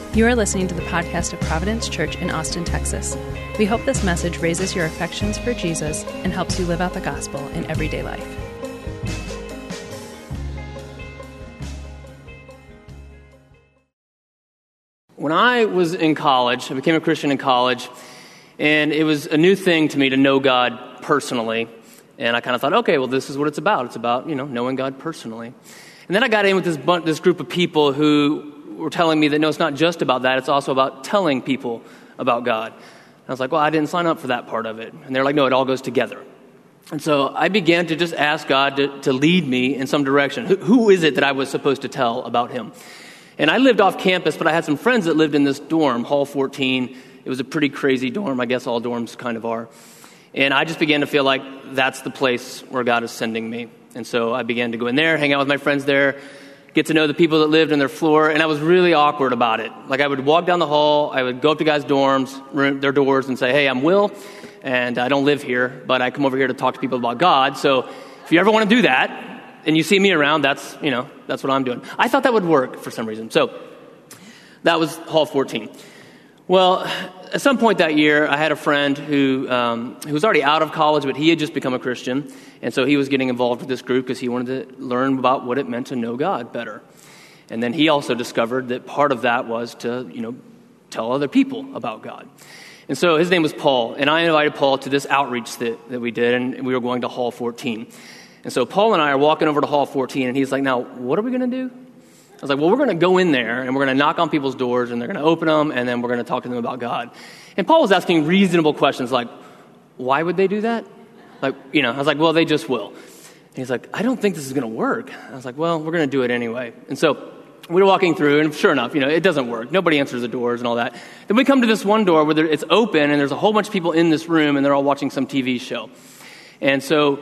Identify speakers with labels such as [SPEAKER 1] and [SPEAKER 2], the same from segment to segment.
[SPEAKER 1] You are listening to the podcast of Providence Church in Austin, Texas. We hope this message raises your affections for Jesus and helps you live out the gospel in everyday life.
[SPEAKER 2] When I was in college, I became a Christian in college, and it was a new thing to me to know God personally. And I kind of thought, okay, well, this is what it's about. It's about, knowing God personally. And then I got in with this group of people who were telling me that, no, it's not just about that. It's also about telling people about God. And I was like, well, I didn't sign up for that part of it. And they're like, no, it all goes together. And so I began to just ask God to lead me in some direction. Who is it that I was supposed to tell about him? And I lived off campus, but I had some friends that lived in this dorm, Hall 14. It was a pretty crazy dorm. I guess all dorms kind of are. And I just began to feel like that's the place where God is sending me. And so I began to go in there, hang out with my friends there, get to know the people that lived in their floor, and I was really awkward about it. Like, I would walk down the hall, I would go up to guys' their doors, and say, hey, I'm Will, and I don't live here, but I come over here to talk to people about God, so if you ever want to do that, and you see me around, that's what I'm doing. I thought that would work for some reason. So that was Hall 14. Well, at some point that year, I had a friend who was already out of college, but he had just become a Christian. And so he was getting involved with this group because he wanted to learn about what it meant to know God better. And then he also discovered that part of that was to, tell other people about God. And so his name was Paul. And I invited Paul to this outreach that we did, and we were going to Hall 14. And so Paul and I are walking over to Hall 14, and he's like, now, what are we going to do? I was like, well, we're going to go in there, and we're going to knock on people's doors, and they're going to open them, and then we're going to talk to them about God. And Paul was asking reasonable questions like, why would they do that? I was like, well, they just will. And he's like, I don't think this is going to work. I was like, well, we're going to do it anyway. And so we were walking through, and sure enough, it doesn't work. Nobody answers the doors and all that. Then we come to this one door where it's open, and there's a whole bunch of people in this room, and they're all watching some TV show. And so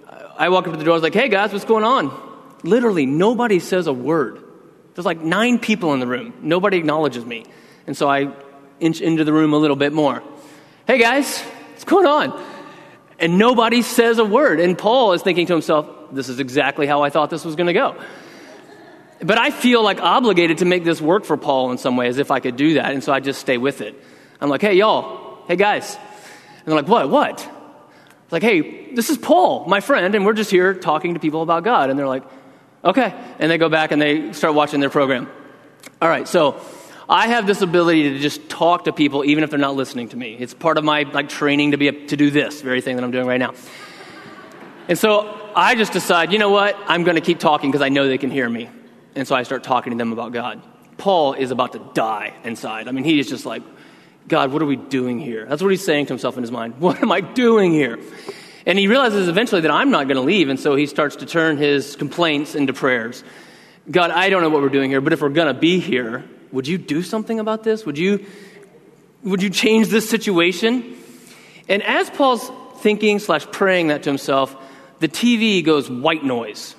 [SPEAKER 2] I walk up to the door, I was like, hey, guys, what's going on? Literally, nobody says a word. There's like 9 people in the room. Nobody acknowledges me. And so I inch into the room a little bit more. Hey, guys, what's going on? And nobody says a word. And Paul is thinking to himself, this is exactly how I thought this was going to go. But I feel like obligated to make this work for Paul in some way, as if I could do that. And so I just stay with it. I'm like, hey, y'all. Hey, guys. And they're like, what? It's like, hey, this is Paul, my friend, and we're just here talking to people about God. And they're like, okay. And they go back and they start watching their program. All right, so I have this ability to just talk to people even if they're not listening to me. It's part of my training to do this very thing that I'm doing right now. And so I just decide, you know what? I'm going to keep talking because I know they can hear me. And so I start talking to them about God. Paul is about to die inside. I mean, he is just like, God, what are we doing here? That's what he's saying to himself in his mind. What am I doing here? And he realizes eventually that I'm not going to leave, and so he starts to turn his complaints into prayers. God, I don't know what we're doing here, but if we're going to be here, would you do something about this? Would you change this situation? And as Paul's thinking / praying that to himself, the TV goes white noise.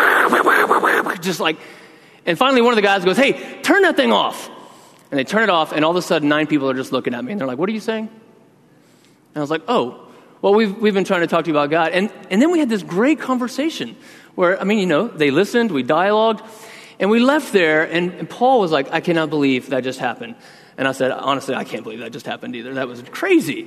[SPEAKER 2] Just like, and finally one of the guys goes, hey, turn that thing off. And they turn it off, and all of a sudden 9 people are just looking at me, and they're like, what are you saying? And I was like, oh. Well, we've been trying to talk to you about God. And then we had this great conversation where, they listened, we dialogued, and we left there, and Paul was like, I cannot believe that just happened. And I said, honestly, I can't believe that just happened either. That was crazy.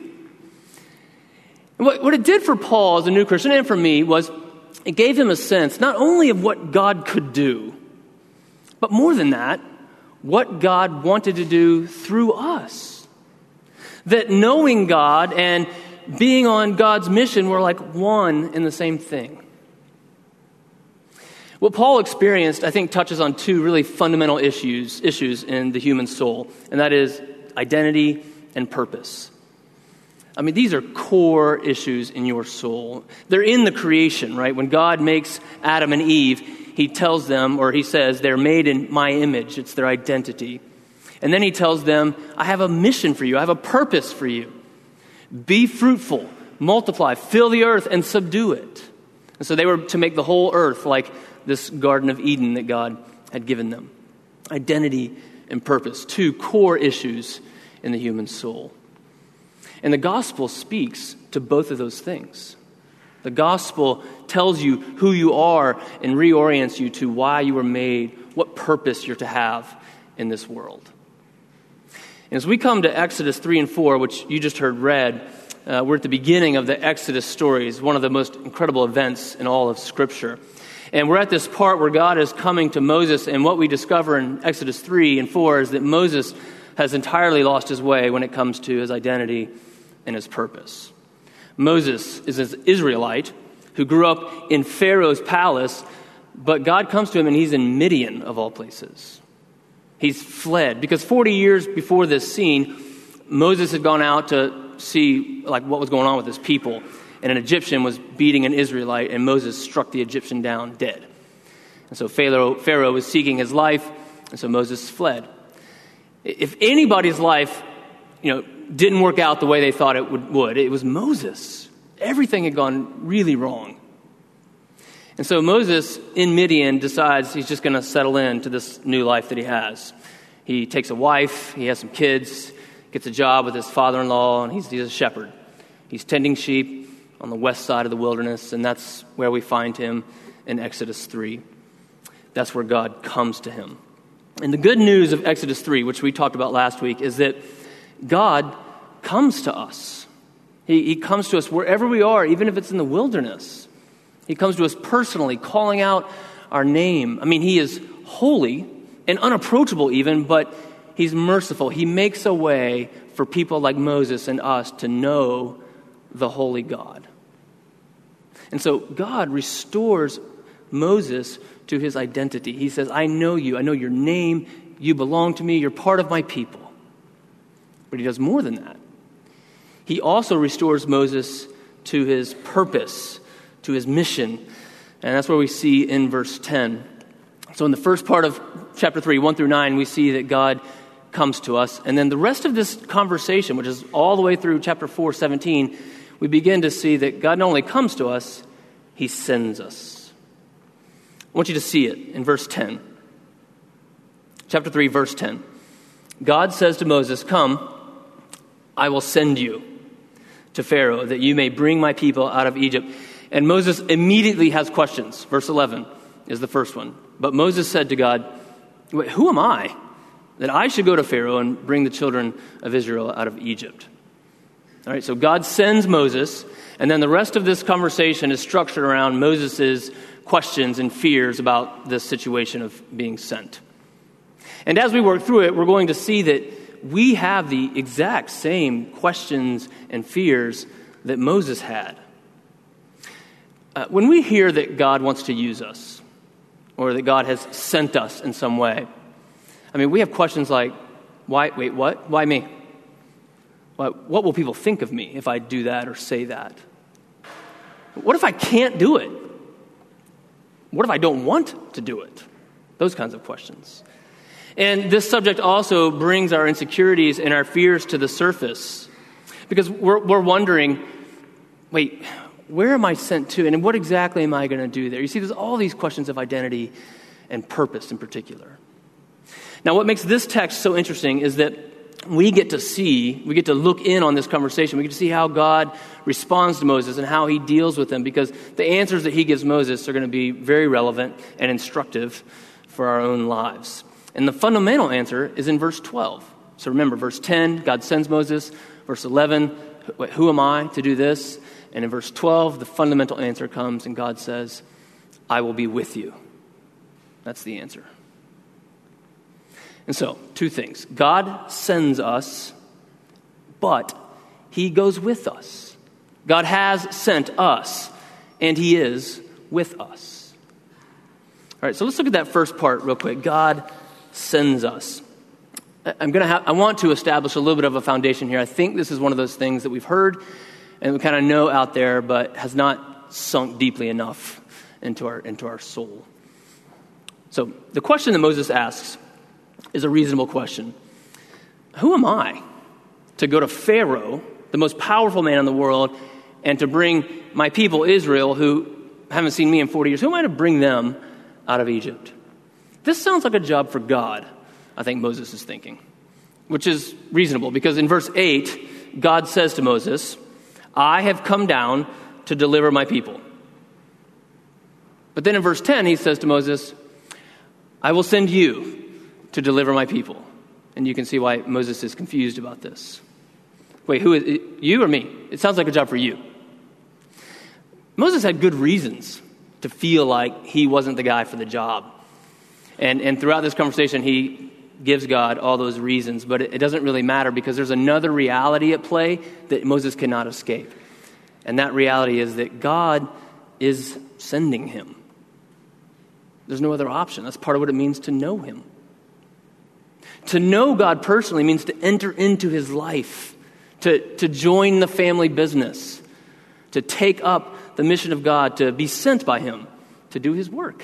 [SPEAKER 2] And what it did for Paul as a new Christian and for me was it gave him a sense not only of what God could do, but more than that, what God wanted to do through us. That knowing God and being on God's mission were like one and the same thing. What Paul experienced, I think, touches on 2 really fundamental issues in the human soul, and that is identity and purpose. These are core issues in your soul. They're in the creation, right? When God makes Adam and Eve, he tells them, or he says, they're made in my image. It's their identity. And then he tells them, I have a mission for you. I have a purpose for you. Be fruitful, multiply, fill the earth, and subdue it. And so they were to make the whole earth like this Garden of Eden that God had given them. Identity and purpose, 2 core issues in the human soul. And the gospel speaks to both of those things. The gospel tells you who you are and reorients you to why you were made, what purpose you're to have in this world. As we come to Exodus 3 and 4, which you just heard read, we're at the beginning of the Exodus stories, one of the most incredible events in all of Scripture. And we're at this part where God is coming to Moses, and what we discover in Exodus 3 and 4 is that Moses has entirely lost his way when it comes to his identity and his purpose. Moses is an Israelite who grew up in Pharaoh's palace, but God comes to him and he's in Midian, of all places. He's fled, because 40 years before this scene, Moses had gone out to see what was going on with his people. And an Egyptian was beating an Israelite, and Moses struck the Egyptian down dead. And so Pharaoh was seeking his life, and so Moses fled. If anybody's life, didn't work out the way they thought it would, it was Moses. Everything had gone really wrong. And so Moses, in Midian, decides he's just going to settle into this new life that he has. He takes a wife, he has some kids, gets a job with his father-in-law, and he's a shepherd. He's tending sheep on the west side of the wilderness, and that's where we find him in Exodus 3. That's where God comes to him. And the good news of Exodus 3, which we talked about last week, is that God comes to us. He comes to us wherever we are, even if it's in the wilderness. He comes to us personally, calling out our name. I mean, he is holy and unapproachable even, but he's merciful. He makes a way for people like Moses and us to know the holy God. And so God restores Moses to his identity. He says, I know you. I know your name. You belong to me. You're part of my people. But he does more than that. He also restores Moses to his purpose, to his mission. And that's where we see in verse 10. So in the first part of chapter 3, 1 through 9, we see that God comes to us. And then the rest of this conversation, which is all the way through chapter 4, 17, we begin to see that God not only comes to us, he sends us. I want you to see it in verse 10. Chapter 3, verse 10. God says to Moses, come, I will send you to Pharaoh that you may bring my people out of Egypt. And Moses immediately has questions. Verse 11 is the first one. But Moses said to God, who am I that I should go to Pharaoh and bring the children of Israel out of Egypt? All right, so God sends Moses, and then the rest of this conversation is structured around Moses' questions and fears about this situation of being sent. And as we work through it, we're going to see that we have the exact same questions and fears that Moses had. When we hear that God wants to use us, or that God has sent us in some way, we have questions like, why? Wait, what? Why me? What will people think of me if I do that or say that? What if I can't do it? What if I don't want to do it? Those kinds of questions. And this subject also brings our insecurities and our fears to the surface, because we're wondering, wait, where am I sent to, and what exactly am I going to do there? You see, there's all these questions of identity and purpose in particular. Now, what makes this text so interesting is that we get to look in on this conversation. We get to see how God responds to Moses and how he deals with him, because the answers that he gives Moses are going to be very relevant and instructive for our own lives. And the fundamental answer is in verse 12. So remember, verse 10, God sends Moses. Verse 11, who am I to do this? And in verse 12, the fundamental answer comes, and God says, I will be with you. That's the answer. And so, two things. God sends us, but he goes with us. God has sent us, and he is with us. All right, so let's look at that first part real quick. God sends us. I want to establish a little bit of a foundation here. I think this is one of those things that we've heard and we kind of know out there, but has not sunk deeply enough into our soul. So the question that Moses asks is a reasonable question. Who am I to go to Pharaoh, the most powerful man in the world, and to bring my people Israel, who haven't seen me in 40 years, who am I to bring them out of Egypt? This sounds like a job for God, I think Moses is thinking, which is reasonable, because in verse 8, God says to Moses, I have come down to deliver my people. But then in verse 10, he says to Moses, I will send you to deliver my people. And you can see why Moses is confused about this. Wait, who is it, you or me? It sounds like a job for you. Moses had good reasons to feel like he wasn't the guy for the job. And throughout this conversation, he gives God all those reasons, but it doesn't really matter because there's another reality at play that Moses cannot escape. And that reality is that God is sending him. There's no other option. That's part of what it means to know him. To know God personally means to enter into his life, to join the family business, to take up the mission of God, to be sent by him, to do his work.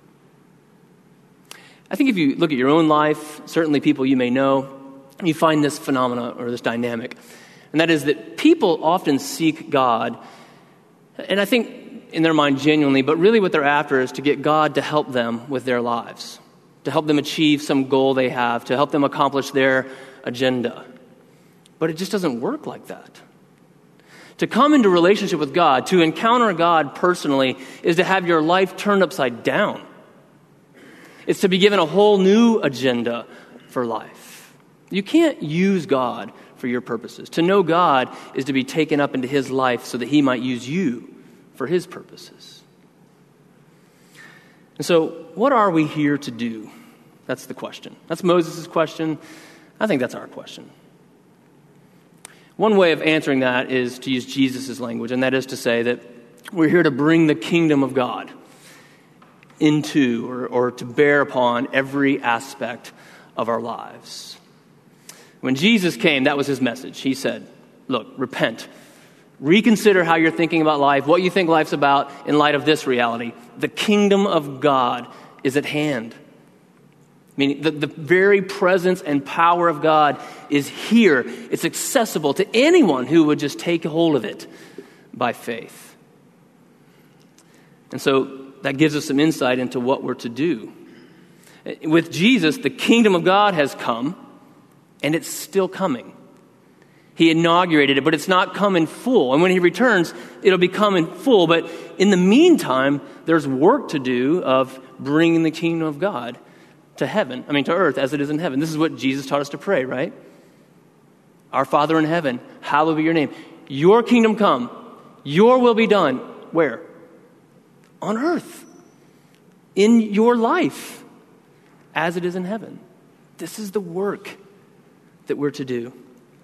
[SPEAKER 2] I think if you look at your own life, certainly people you may know, you find this phenomena or this dynamic. And that is that people often seek God, and I think in their mind genuinely, but really what they're after is to get God to help them with their lives, to help them achieve some goal they have, to help them accomplish their agenda. But it just doesn't work like that. To come into relationship with God, to encounter God personally, is to have your life turned upside down. It's to be given a whole new agenda for life. You can't use God for your purposes. To know God is to be taken up into his life so that he might use you for his purposes. And so, what are we here to do? That's the question. That's Moses' question. I think that's our question. One way of answering that is to use Jesus' language, and that is to say that we're here to bring the kingdom of God into or to bear upon every aspect of our lives. When Jesus came, that was his message. He said, look, repent. Reconsider how you're thinking about life, what you think life's about in light of this reality. The kingdom of God is at hand. Meaning the very presence and power of God is here. It's accessible to anyone who would just take hold of it by faith. And so that gives us some insight into what we're to do. With Jesus, the kingdom of God has come, and it's still coming. He inaugurated it, but it's not come in full. And when he returns, it'll be come in full. But in the meantime, there's work to do of bringing the kingdom of God to earth as it is in heaven. This is what Jesus taught us to pray, right? Our Father in heaven, hallowed be your name. Your kingdom come, your will be done. Where? On earth. In your life, as it is in heaven. This is the work that we're to do.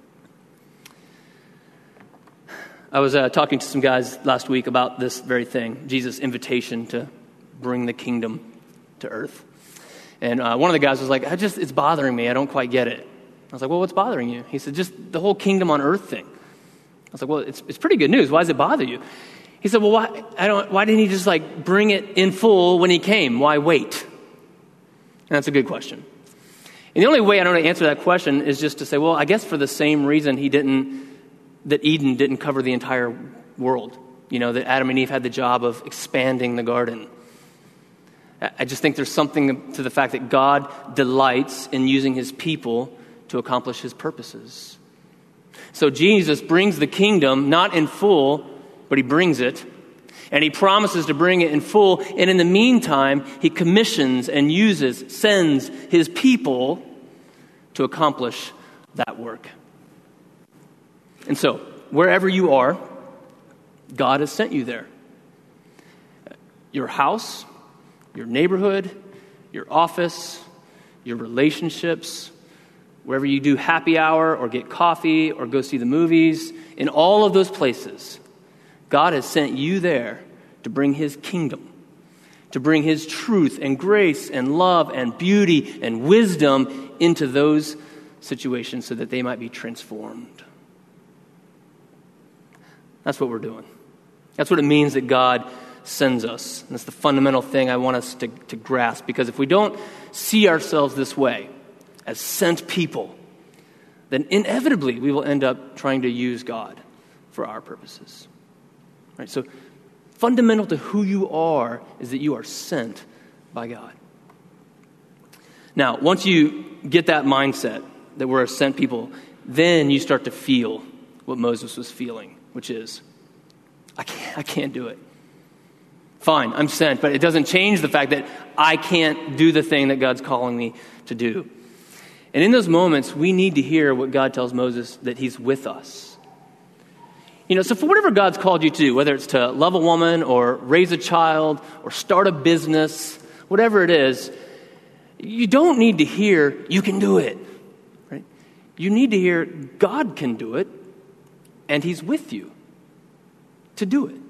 [SPEAKER 2] I was talking to some guys last week about this very thing, Jesus' invitation to bring the kingdom to earth. And one of the guys was like, it's bothering me. I don't quite get it. I was like, well, what's bothering you? He said, just the whole kingdom on earth thing. I was like, well, it's pretty good news. Why does it bother you? He said, well, why didn't he just bring it in full when he came? Why wait? And that's a good question. And the only way I know to answer that question is just to say, well, I guess for the same reason that Eden didn't cover the entire world. That Adam and Eve had the job of expanding the garden. I just think there's something to the fact that God delights in using his people to accomplish his purposes. So Jesus brings the kingdom, not in full, but he brings it. And he promises to bring it in full. And in the meantime, he commissions and sends his people to accomplish that work. And so, wherever you are, God has sent you there. Your house, your neighborhood, your office, your relationships, wherever you do happy hour or get coffee or go see the movies, in all of those places, God has sent you there to bring his kingdom, to bring his truth and grace and love and beauty and wisdom into those situations so that they might be transformed. That's what we're doing. That's what it means that God sends us. And that's the fundamental thing I want us to grasp, because if we don't see ourselves this way, as sent people, then inevitably we will end up trying to use God for our purposes. Right? So fundamental to who you are is that you are sent by God. Now, once you get that mindset that we're a sent people, then you start to feel what Moses was feeling, which is, I can't do it. Fine, I'm sent, but it doesn't change the fact that I can't do the thing that God's calling me to do. And in those moments, we need to hear what God tells Moses, that he's with us. So for whatever God's called you to do, whether it's to love a woman or raise a child or start a business, whatever it is, you don't need to hear, you can do it. Right? You need to hear, God can do it, and he's with you to do it.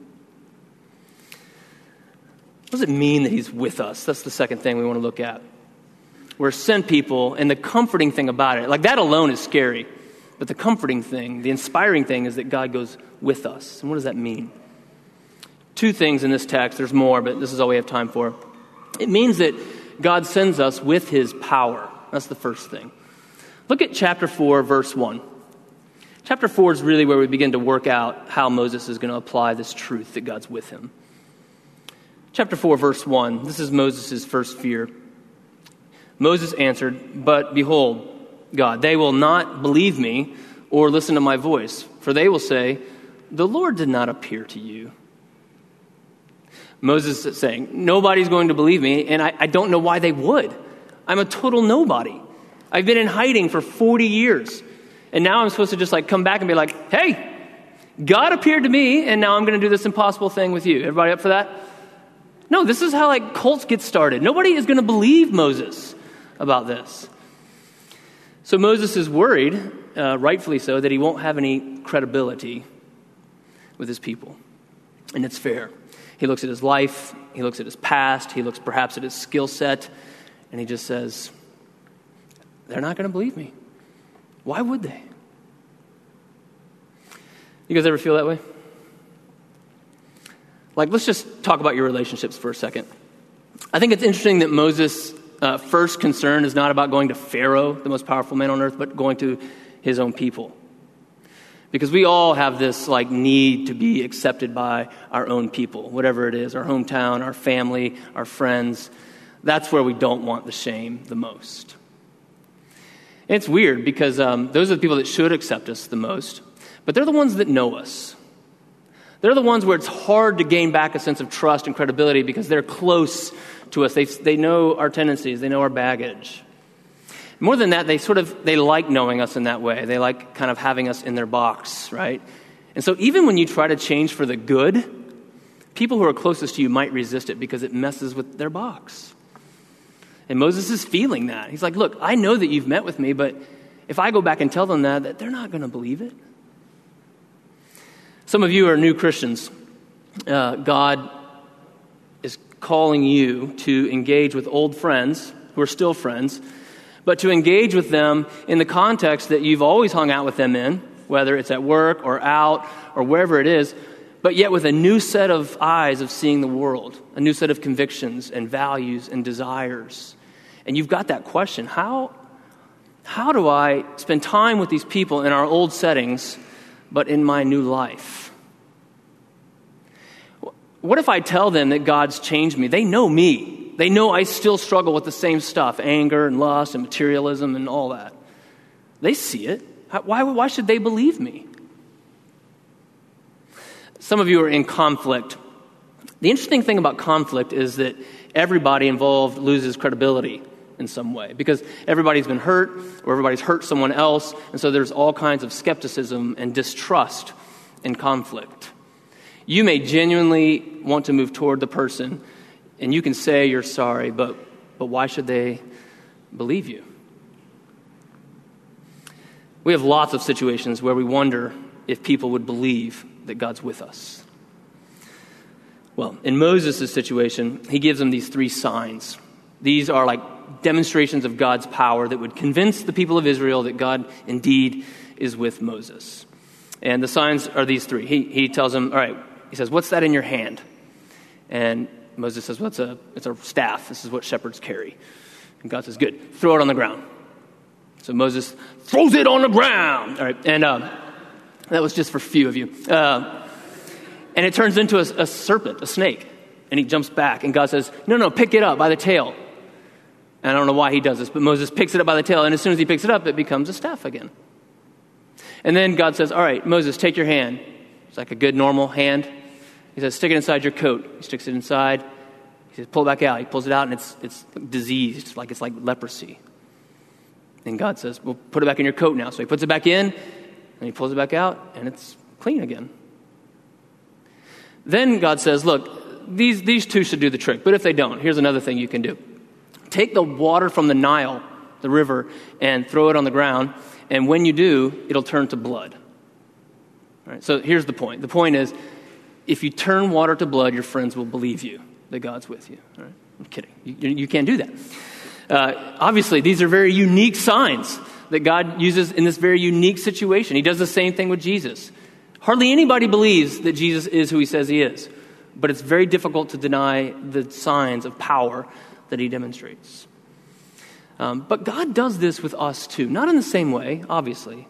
[SPEAKER 2] What does it mean that he's with us? That's the second thing we want to look at. We're sent people, and the comforting thing about it, like that alone is scary, but the comforting thing, the inspiring thing is that God goes with us. And what does that mean? Two things in this text. There's more, but this is all we have time for. It means that God sends us with his power. That's the first thing. Look at chapter 4, verse 1. Chapter 4 is really where we begin to work out how Moses is going to apply this truth that God's with him. Chapter 4, verse 1. This is Moses' first fear. Moses answered, "But behold, God, they will not believe me or listen to my voice, for they will say, 'The Lord did not appear to you.'" Moses is saying, nobody's going to believe me, and I don't know why they would. I'm a total nobody. I've been in hiding for 40 years, and now I'm supposed to just come back and be like, "Hey, God appeared to me, and now I'm going to do this impossible thing with you." Everybody up for that? No, this is how cults get started. Nobody is going to believe Moses about this. So Moses is worried, rightfully so, that he won't have any credibility with his people. And it's fair. He looks at his life, he looks at his past, he looks perhaps at his skill set, and he just says, they're not going to believe me. Why would they? You guys ever feel that way? Let's just talk about your relationships for a second. I think it's interesting that Moses' first concern is not about going to Pharaoh, the most powerful man on earth, but going to his own people. Because we all have this need to be accepted by our own people, whatever it is, our hometown, our family, our friends. That's where we don't want the shame the most. And it's weird because those are the people that should accept us the most, but they're the ones that know us. They're the ones where it's hard to gain back a sense of trust and credibility because they're close to us. They know our tendencies. They know our baggage. More than that, they like knowing us in that way. They like kind of having us in their box, right? And so even when you try to change for the good, people who are closest to you might resist it because it messes with their box. And Moses is feeling that. He's like, look, I know that you've met with me, but if I go back and tell them that they're not going to believe it. Some of you are new Christians. God is calling you to engage with old friends who are still friends, but to engage with them in the context that you've always hung out with them in, whether it's at work or out or wherever it is, but yet with a new set of eyes of seeing the world, a new set of convictions and values and desires. And you've got that question, how do I spend time with these people in our old settings, but in my new life? What if I tell them that God's changed me? They know me. They know I still struggle with the same stuff, anger and lust and materialism and all that. They see it. Why should they believe me? Some of you are in conflict. The interesting thing about conflict is that everybody involved loses credibility in some way because everybody's been hurt or everybody's hurt someone else, and so there's all kinds of skepticism and distrust in conflict. You may genuinely want to move toward the person, and you can say you're sorry, but why should they believe you? We have lots of situations where we wonder if people would believe that God's with us. Well, in Moses' situation, he gives them these 3 signs. These are demonstrations of God's power that would convince the people of Israel that God indeed is with Moses. And the signs are these 3. He tells them, all right, he says, what's that in your hand? And Moses says, well, it's a staff. This is what shepherds carry. And God says, good, throw it on the ground. So Moses throws it on the ground. All right, and that was just for a few of you. And it turns into a serpent, a snake. And he jumps back, and God says, no, pick it up by the tail. And I don't know why he does this, but Moses picks it up by the tail, and as soon as he picks it up, it becomes a staff again. And then God says, all right, Moses, take your hand. It's like a good, normal hand. He says, stick it inside your coat. He sticks it inside. He says, pull it back out. He pulls it out, and it's diseased, it's like leprosy. And God says, well, put it back in your coat now. So he puts it back in, and he pulls it back out, and it's clean again. Then God says, look, these two should do the trick. But if they don't, here's another thing you can do. Take the water from the Nile, the river, and throw it on the ground. And when you do, it'll turn to blood. All right, so here's the point. The point is, if you turn water to blood, your friends will believe you that God's with you. All right? I'm kidding. You can't do that. Obviously, these are very unique signs that God uses in this very unique situation. He does the same thing with Jesus. Hardly anybody believes that Jesus is who he says he is, but it's very difficult to deny the signs of power that he demonstrates. But God does this with us too, not in the same way, obviously.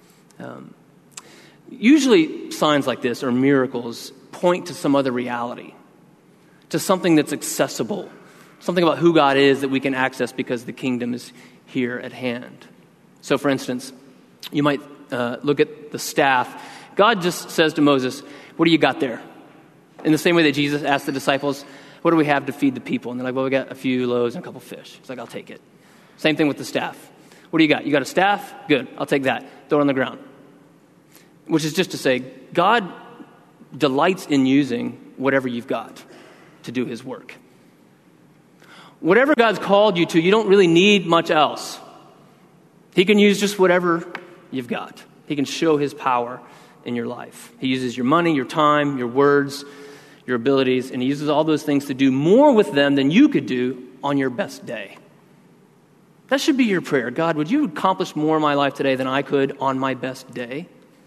[SPEAKER 2] Usually signs like this or miracles point to some other reality, to something that's accessible, something about who God is that we can access because the kingdom is here at hand. So for instance, you might look at the staff. God just says to Moses, what do you got there? In the same way that Jesus asked the disciples, what do we have to feed the people? And they're like, well, we got a few loaves and a couple fish. He's like, I'll take it. Same thing with the staff. What do you got? You got a staff? Good. I'll take that. Throw it on the ground. Which is just to say, God delights in using whatever you've got to do his work. Whatever God's called you to, you don't really need much else. He can use just whatever you've got. He can show his power in your life. He uses your money, your time, your words, your abilities, and he uses all those things to do more with them than you could do on your best day. That should be your prayer. God, would you accomplish more in my life today than I could on my best day?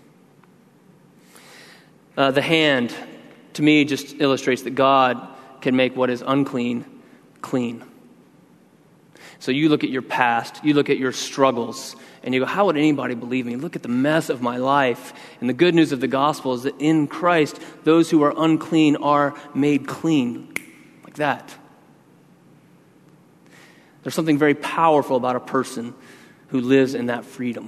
[SPEAKER 2] The hand, to me, just illustrates that God can make what is unclean clean. So you look at your past, you look at your struggles, and you go, how would anybody believe me? Look at the mess of my life. And the good news of the gospel is that in Christ, those who are unclean are made clean. Like that. There's something very powerful about a person who lives in that freedom.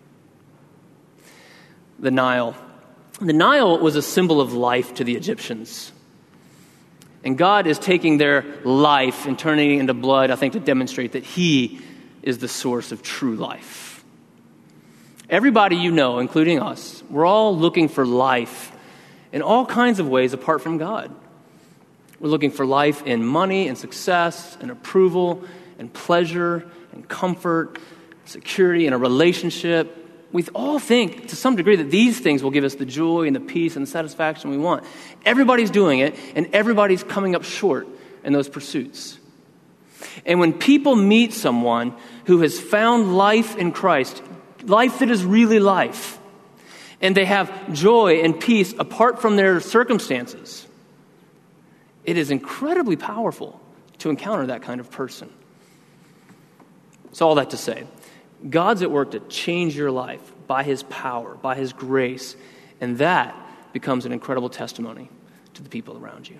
[SPEAKER 2] The Nile. The Nile was a symbol of life to the Egyptians. And God is taking their life and turning it into blood, I think, to demonstrate that he is the source of true life. Everybody you know, including us, we're all looking for life in all kinds of ways apart from God. We're looking for life in money and success and approval and pleasure and comfort, security and a relationship. We all think to some degree that these things will give us the joy and the peace and the satisfaction we want. Everybody's doing it, and everybody's coming up short in those pursuits. And when people meet someone who has found life in Christ, life that is really life, and they have joy and peace apart from their circumstances, it is incredibly powerful to encounter that kind of person. So all that to say, God's at work to change your life by his power, by his grace, and that becomes an incredible testimony to the people around you.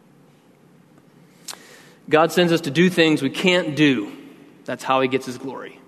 [SPEAKER 2] God sends us to do things we can't do. That's how he gets his glory.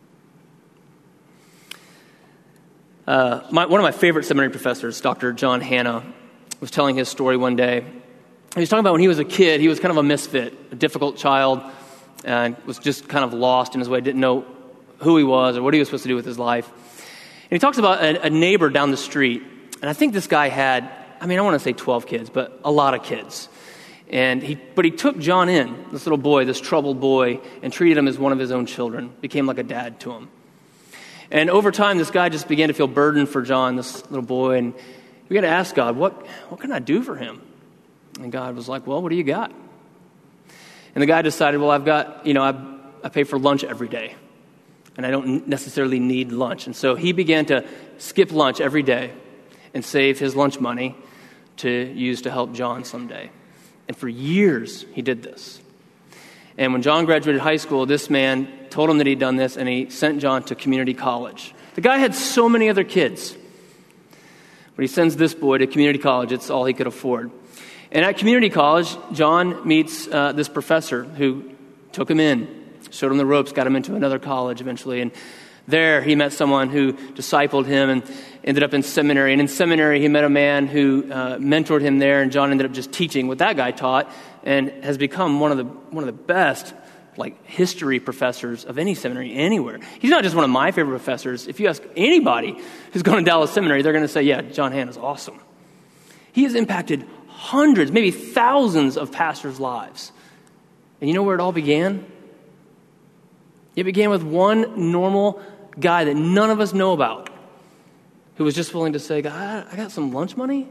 [SPEAKER 2] One of my favorite seminary professors, Dr. John Hanna, was telling his story one day. He was talking about when he was a kid, he was kind of a misfit, a difficult child, and was just kind of lost in his way, didn't know who he was or what he was supposed to do with his life. And he talks about a neighbor down the street. And I think this guy had, I want to say 12 kids, but a lot of kids. But he took John in, this little boy, this troubled boy, and treated him as one of his own children, became like a dad to him. And over time, this guy just began to feel burdened for John, this little boy, and we got to ask God, what can I do for him? And God was like, well, what do you got? And the guy decided, well, I've got, I pay for lunch every day. And I don't necessarily need lunch. And so he began to skip lunch every day and save his lunch money to use to help John someday. And for years, he did this. And when John graduated high school, this man told him that he'd done this, and he sent John to community college. The guy had so many other kids. But he sends this boy to community college. It's all he could afford. And at community college, John meets this professor who took him in, showed him the ropes, got him into another college eventually. And there he met someone who discipled him and ended up in seminary. And in seminary, he met a man who mentored him there. And John ended up just teaching what that guy taught and has become one of the best like history professors of any seminary anywhere. He's not just one of my favorite professors. If you ask anybody who's gone to Dallas Seminary, they're going to say, yeah, John Hahn is awesome. He has impacted hundreds, maybe thousands of pastors' lives. And you know where it all began? It began with one normal guy that none of us know about who was just willing to say, God, I got some lunch money.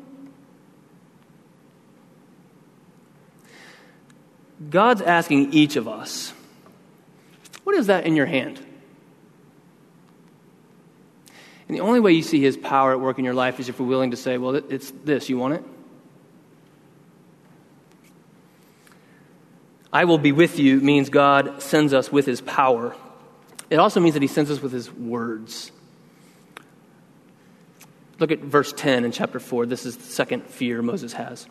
[SPEAKER 2] God's asking each of us, what is that in your hand? And the only way you see his power at work in your life is if we're willing to say, well, it's this. You want it? I will be with you means God sends us with his power. It also means that he sends us with his words. Look at verse 10 in chapter 4. This is the second fear Moses has.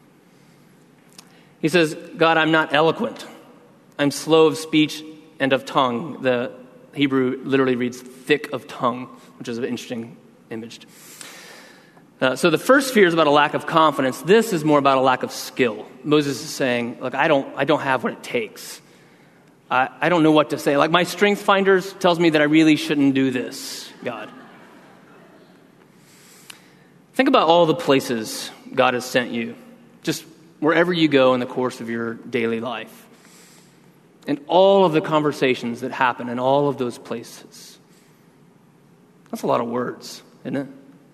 [SPEAKER 2] He says, God, I'm not eloquent. I'm slow of speech and of tongue. The Hebrew literally reads thick of tongue, which is an interesting image. So the first fear is about a lack of confidence. This is more about a lack of skill. Moses is saying, look, I don't have what it takes. I don't know what to say. Like my strength finders tells me that I really shouldn't do this, God. Think about all the places God has sent you, just wherever you go in the course of your daily life. And all of the conversations that happen in all of those places. That's a lot of words, isn't it?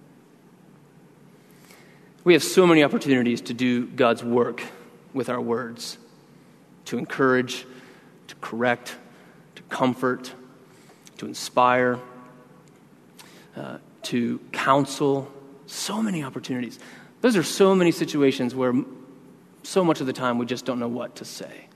[SPEAKER 2] We have so many opportunities to do God's work with our words, to encourage, to correct, to comfort, to inspire, to counsel. So many opportunities. Those are so many situations where so much of the time we just don't know what to say.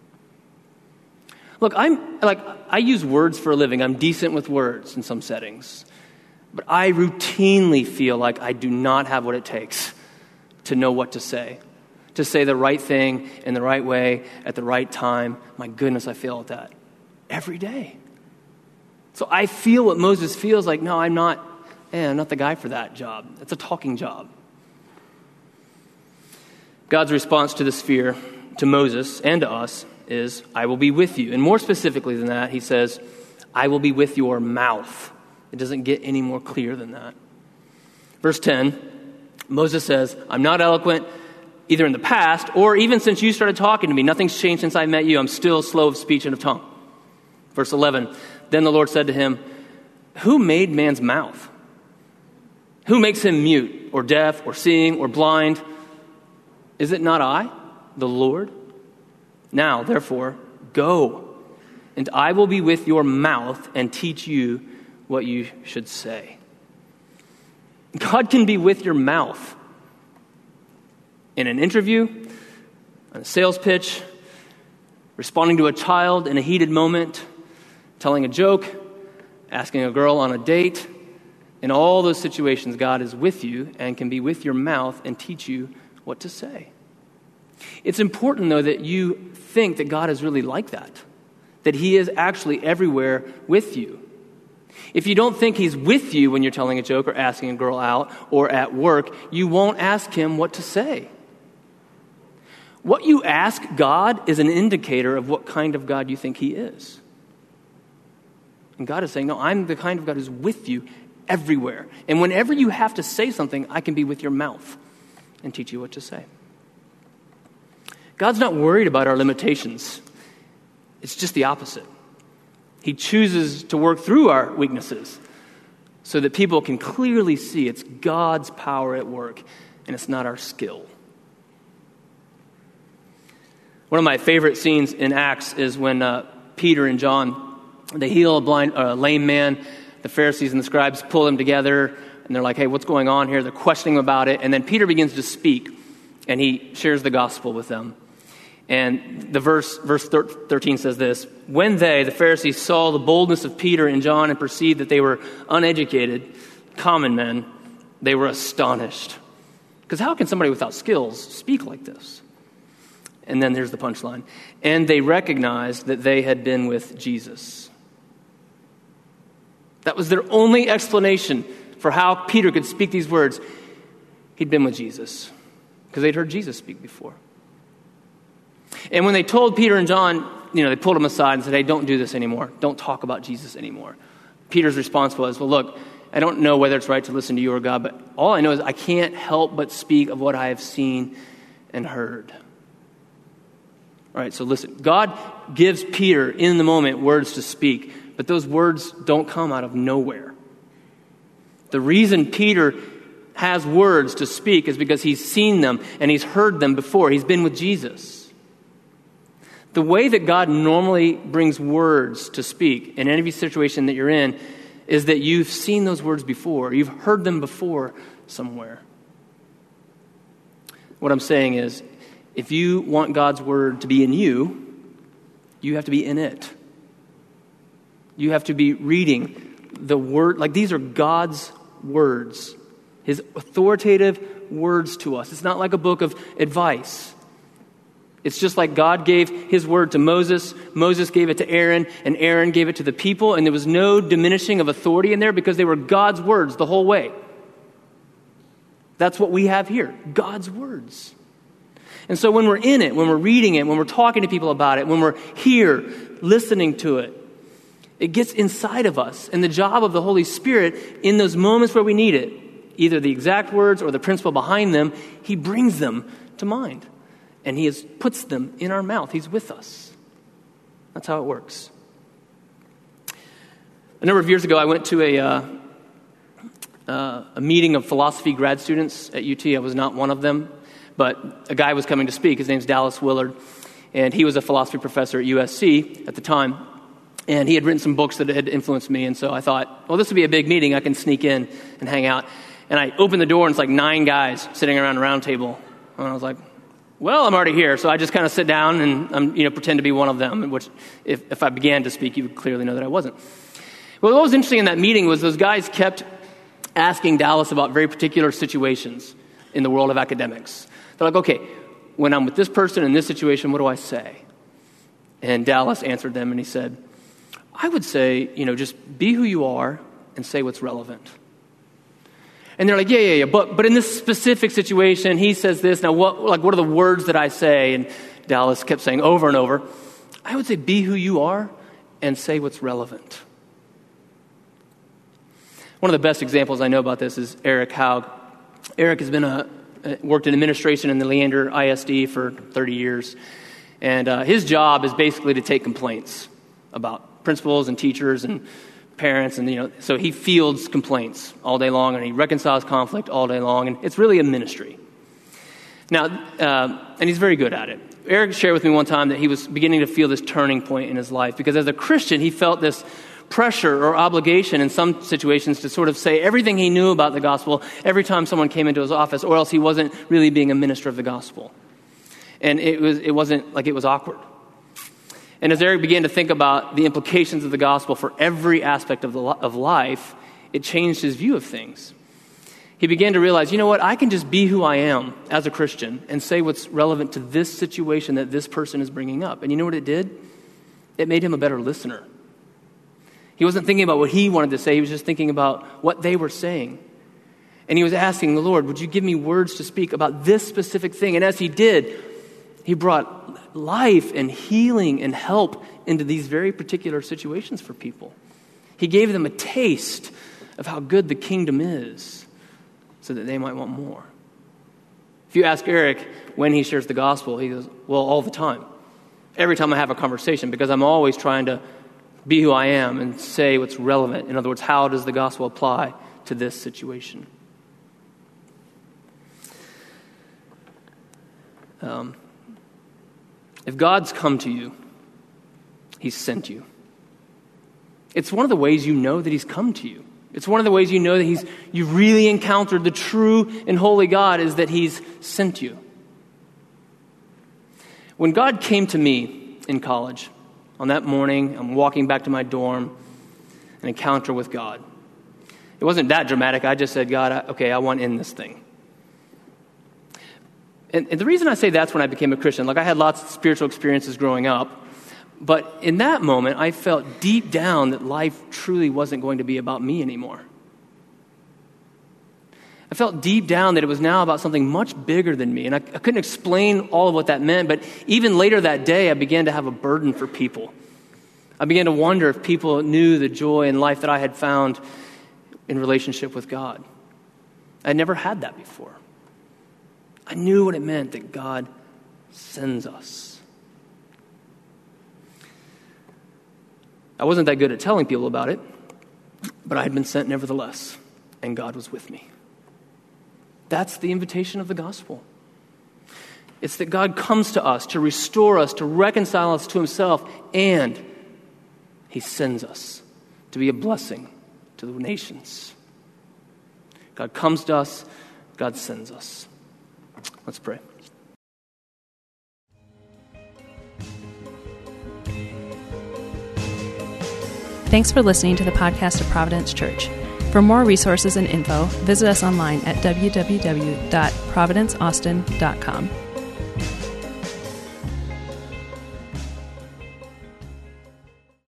[SPEAKER 2] Look, I use words for a living. I'm decent with words in some settings. But I routinely feel like I do not have what it takes to know what to say the right thing in the right way at the right time. My goodness, I fail at that every day. So I feel what Moses feels like. No, I'm not the guy for that job. It's a talking job. God's response to this fear, to Moses and to us, is, I will be with you. And more specifically than that, he says, I will be with your mouth. It doesn't get any more clear than that. Verse 10, Moses says, I'm not eloquent either in the past or even since you started talking to me. Nothing's changed since I met you. I'm still slow of speech and of tongue. Verse 11, then the Lord said to him, who made man's mouth? Who makes him mute or deaf or seeing or blind? Is it not I, the Lord? Now, therefore, go, and I will be with your mouth and teach you what you should say. God can be with your mouth in an interview, on a sales pitch, responding to a child in a heated moment, telling a joke, asking a girl on a date. In all those situations, God is with you and can be with your mouth and teach you what to say. It's important, though, that you think that God is really like that he is actually everywhere with you. If you don't think he's with you when you're telling a joke or asking a girl out or at work, you won't ask him what to say. What you ask God is an indicator of what kind of God you think he is. And God is saying, no, I'm the kind of God who's with you everywhere. And whenever you have to say something, I can be with your mouth and teach you what to say. God's not worried about our limitations. It's just the opposite. He chooses to work through our weaknesses so that people can clearly see it's God's power at work and it's not our skill. One of my favorite scenes in Acts is when Peter and John, they heal a lame man. The Pharisees and the scribes pull them together and they're like, hey, what's going on here? They're questioning about it. And then Peter begins to speak and he shares the gospel with them. And the verse 13 says this, when they, the Pharisees, saw the boldness of Peter and John and perceived that they were uneducated, common men, they were astonished. Because how can somebody without skills speak like this? And then there's the punchline. And they recognized that they had been with Jesus. That was their only explanation for how Peter could speak these words. He'd been with Jesus because they'd heard Jesus speak before. And when they told Peter and John, they pulled him aside and said, hey, don't do this anymore. Don't talk about Jesus anymore. Peter's response was, well, look, I don't know whether it's right to listen to you or God, but all I know is I can't help but speak of what I have seen and heard. All right, so listen. God gives Peter in the moment words to speak, but those words don't come out of nowhere. The reason Peter has words to speak is because he's seen them and he's heard them before. He's been with Jesus. The way that God normally brings words to speak in any situation that you're in is that you've seen those words before. You've heard them before somewhere. What I'm saying is, if you want God's word to be in you, you have to be in it. You have to be reading the word. Like, these are God's words, his authoritative words to us. It's not like a book of advice. It's just like God gave his word to Moses. Moses gave it to Aaron, and Aaron gave it to the people, and there was no diminishing of authority in there because they were God's words the whole way. That's what we have here, God's words. And so when we're in it, when we're reading it, when we're talking to people about it, when we're here listening to it, it gets inside of us. And the job of the Holy Spirit in those moments where we need it, either the exact words or the principle behind them, he brings them to mind. And he puts them in our mouth. He's with us. That's how it works. A number of years ago, I went to a meeting of philosophy grad students at UT. I was not one of them, but a guy was coming to speak. His name's Dallas Willard, and he was a philosophy professor at USC at the time. And he had written some books that had influenced me, and so I thought, well, this would be a big meeting. I can sneak in and hang out. And I opened the door, and it's like 9 guys sitting around a round table. And I was like, well, I'm already here, so I just kind of sit down and pretend to be one of them, which if I began to speak, you would clearly know that I wasn't. Well, what was interesting in that meeting was those guys kept asking Dallas about very particular situations in the world of academics. They're like, okay, when I'm with this person in this situation, what do I say? And Dallas answered them, and he said, I would say, just be who you are and say what's relevant. And they're like, yeah, but in this specific situation, he says this. Now, what are the words that I say? And Dallas kept saying over and over, I would say be who you are and say what's relevant. One of the best examples I know about this is Eric Haug. Eric has been worked in administration in the Leander ISD for 30 years. And his job is basically to take complaints about principals and teachers and parents, and so he fields complaints all day long, and he reconciles conflict all day long, and it's really a ministry. Now, and he's very good at it. Eric shared with me one time that he was beginning to feel this turning point in his life, because as a Christian, he felt this pressure or obligation in some situations to sort of say everything he knew about the gospel every time someone came into his office, or else he wasn't really being a minister of the gospel. And it wasn't like it was awkward. And as Eric began to think about the implications of the gospel for every aspect of life, it changed his view of things. He began to realize, I can just be who I am as a Christian and say what's relevant to this situation that this person is bringing up. And you know what it did? It made him a better listener. He wasn't thinking about what he wanted to say. He was just thinking about what they were saying. And he was asking the Lord, would you give me words to speak about this specific thing? And as he did, he brought life and healing and help into these very particular situations for people. He gave them a taste of how good the kingdom is so that they might want more. If you ask Eric when he shares the gospel, he goes, well, all the time. Every time I have a conversation, because I'm always trying to be who I am and say what's relevant. In other words, how does the gospel apply to this situation? If God's come to you, he's sent you. It's one of the ways you know that he's come to you. It's one of the ways you know that you've really encountered the true and holy God, is that he's sent you. When God came to me in college, on that morning, I'm walking back to my dorm, an encounter with God. It wasn't that dramatic. I just said, God, I want in this thing. And the reason I say that's when I became a Christian, I had lots of spiritual experiences growing up, but in that moment, I felt deep down that life truly wasn't going to be about me anymore. I felt deep down that it was now about something much bigger than me, and I couldn't explain all of what that meant, but even later that day, I began to have a burden for people. I began to wonder if people knew the joy in life that I had found in relationship with God. I'd never had that before. I knew what it meant that God sends us. I wasn't that good at telling people about it, but I had been sent nevertheless, and God was with me. That's the invitation of the gospel. It's that God comes to us to restore us, to reconcile us to himself, and he sends us to be a blessing to the nations. God comes to us, God sends us. Let's pray.
[SPEAKER 1] Thanks for listening to the podcast of Providence Church. For more resources and info, visit us online at www.providenceaustin.com.